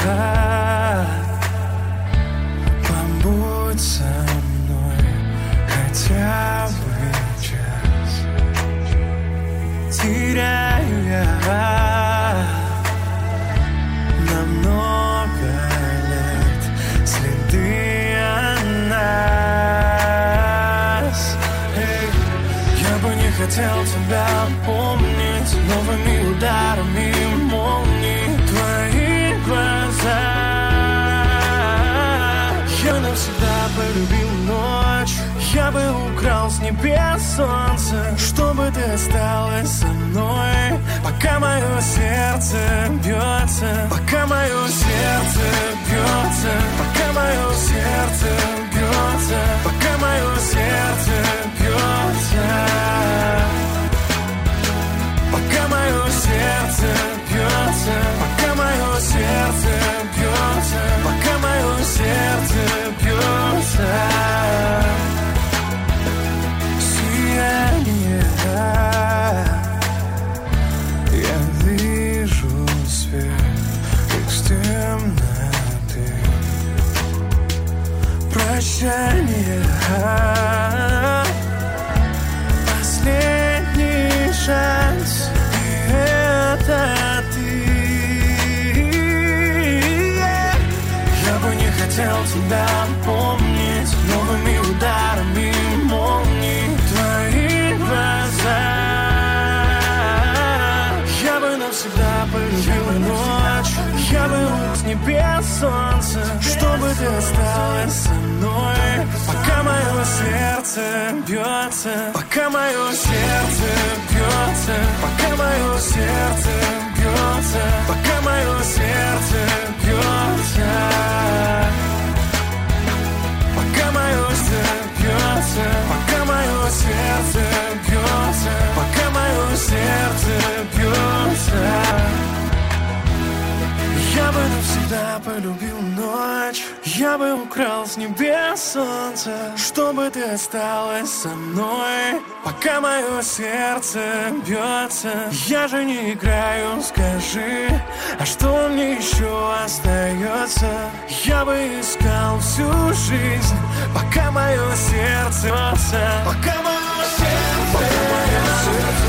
побудь со мной хотя бы час. Теряю я на много лет следы от нас. Я бы не хотел тебя помнить новыми ударами молний твои глаза. Я навсегда полюбил ночь. Я бы украл с небес солнце, чтобы ты осталась со мной, пока мое сердце бьется, пока мое сердце бьется, пока мое сердце бьется, пока мое сердце бьется, пока мое сердце бьется, пока мое сердце бьется, пока мое сердце бьется. Я вижу свет из темноты. Прощание, последний шанс, и это ты. Я бы не хотел тебя помнить новыми ударами молний твои глаза. Я бы навсегда полюбил ночь. Я бы с небес солнце, чтобы ты осталась со мной, пока мое сердце бьется, пока мое сердце бьется, пока мое сердце бьется, пока мое сердце бьется, пока мое сердце бьется, пока мое сердце бьется, пока мое сердце бьется. Я бы навсегда полюбил ночь. Я бы украл с небес солнце, чтобы ты осталась со мной, пока мое сердце бьется. Я же не играю, скажи, а что мне еще остается? Я бы искал всю жизнь, пока мое сердце бьется, пока мое сердце бьется.